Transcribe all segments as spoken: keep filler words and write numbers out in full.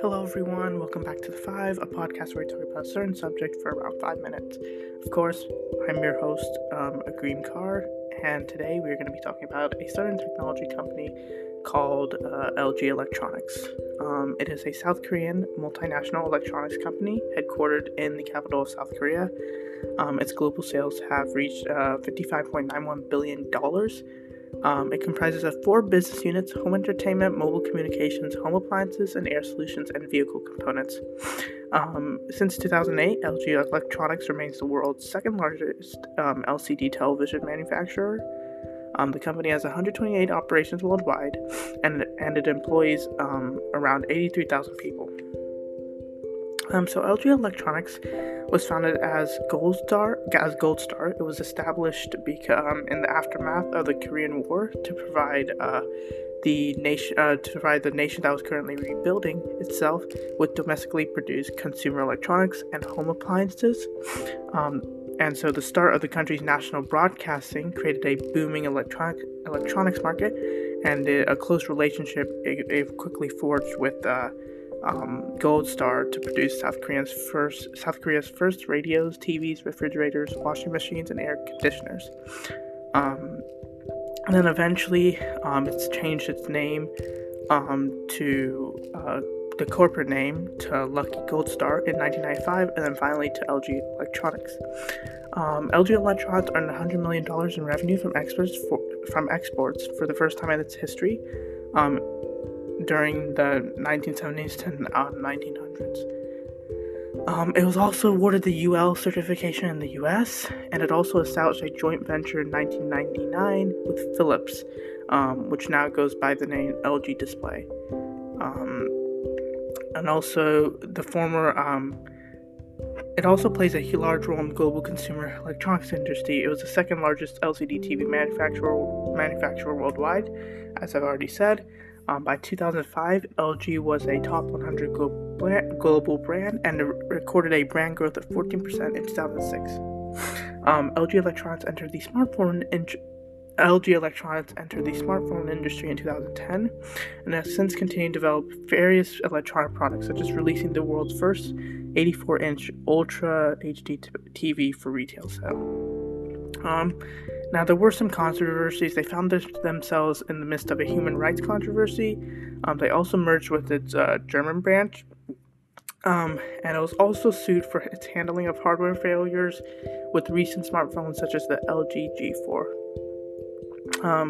Hello everyone, welcome back to The Five, a podcast where we talk about a certain subject for around five minutes. Of course, I'm your host, um, Agreem Kaur, and today we're going to be talking about a certain technology company called uh, L G Electronics. Um, it is a South Korean multinational electronics company headquartered in the capital of South Korea. Um, its global sales have reached uh, fifty-five point nine one billion dollars. Um, it comprises of four business units: home entertainment, mobile communications, home appliances, and air solutions and vehicle components. Um, since two thousand eight, L G Electronics remains the world's second largest um, L C D television manufacturer. Um, the company has one hundred twenty-eight operations worldwide, and, and it employs um, around eighty-three thousand people. Um, so L G Electronics was founded as Goldstar. As Goldstar, it was established because, um, in the aftermath of the Korean War to provide uh, the nation uh, to provide the nation that was currently rebuilding itself with domestically produced consumer electronics and home appliances. Um, and so the start of the country's national broadcasting created a booming electronic electronics market, and a close relationship it, it quickly forged with. Uh, Um, Goldstar to produce South Korea's first South Korea's first radios, T Vs, refrigerators, washing machines, and air conditioners. Um, and then eventually, um, it's changed its name um, to uh, the corporate name to Lucky Goldstar in nineteen ninety-five, and then finally to L G Electronics. Um, L G Electronics earned one hundred million dollars in revenue from exports for, from exports for the first time in its history. Um, during the nineteen seventies to uh, nineteen hundreds. Um, it was also awarded the U L certification in the U S, and it also established a joint venture in nineteen ninety-nine with Philips, um, which now goes by the name L G Display. Um, and also, the former, um, it also plays a large role in the global consumer electronics industry. It was the second largest L C D T V manufacturer, manufacturer worldwide, as I've already said. Um, by two thousand five, L G was a top one hundred global brand, global brand and recorded a brand growth of fourteen percent in two thousand six. Um, L G Electronics entered the smartphone in- L G Electronics entered the smartphone industry in two thousand ten, and has since continued to develop various electronic products, such as releasing the world's first eighty-four inch Ultra H D T V for retail sale. Um, Now, there were some controversies. They found this, themselves in the midst of a human rights controversy. Um, they also merged with its uh, German branch. Um, and it was also sued for its handling of hardware failures with recent smartphones such as the L G G four. Um,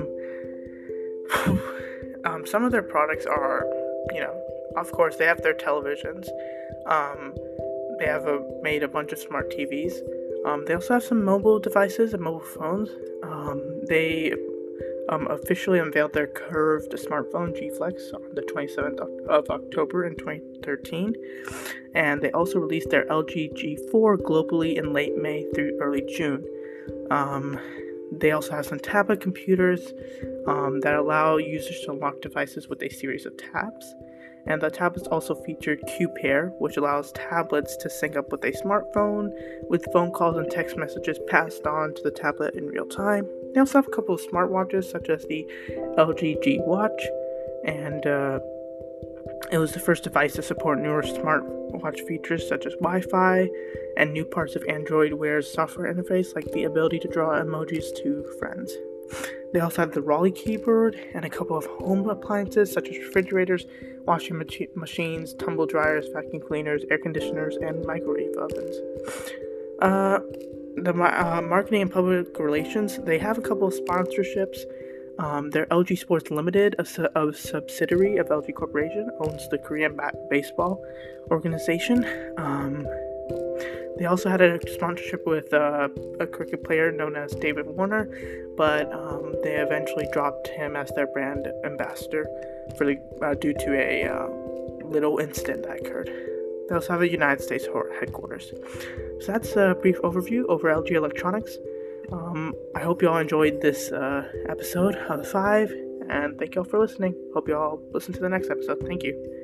um, some of their products are, you know, of course, they have their televisions. Um, they have a, made a bunch of smart T Vs. Um, they also have some mobile devices and mobile phones. Um, they um, officially unveiled their curved smartphone G Flex on the twenty-seventh of October in twenty thirteen, and they also released their L G G four globally in late May through early June. Um, they also have some tablet computers um, that allow users to unlock devices with a series of taps. And the tablets also feature Q-Pair, which allows tablets to sync up with a smartphone, with phone calls and text messages passed on to the tablet in real time. They also have a couple of smartwatches, such as the L G G Watch, and uh, it was the first device to support newer smartwatch features such as Wi-Fi, and new parts of Android Wear's software interface, like the ability to draw emojis to friends. They also have the Raleigh keyboard and a couple of home appliances such as refrigerators, washing mach- machines, tumble dryers, vacuum cleaners, air conditioners, and microwave ovens. Uh, the uh, marketing and public relations, they have a couple of sponsorships. Um, their L G Sports Limited, a, su- a subsidiary of L G Corporation, owns the Korean ba- baseball organization. Um, They also had a sponsorship with uh, a cricket player known as David Warner, but um, they eventually dropped him as their brand ambassador for the, uh, due to a uh, little incident that occurred. They also have a United States headquarters. So that's a brief overview over L G Electronics. Um, I hope you all enjoyed this uh, episode of The Five, and thank you all for listening. Hope you all listen to the next episode. Thank you.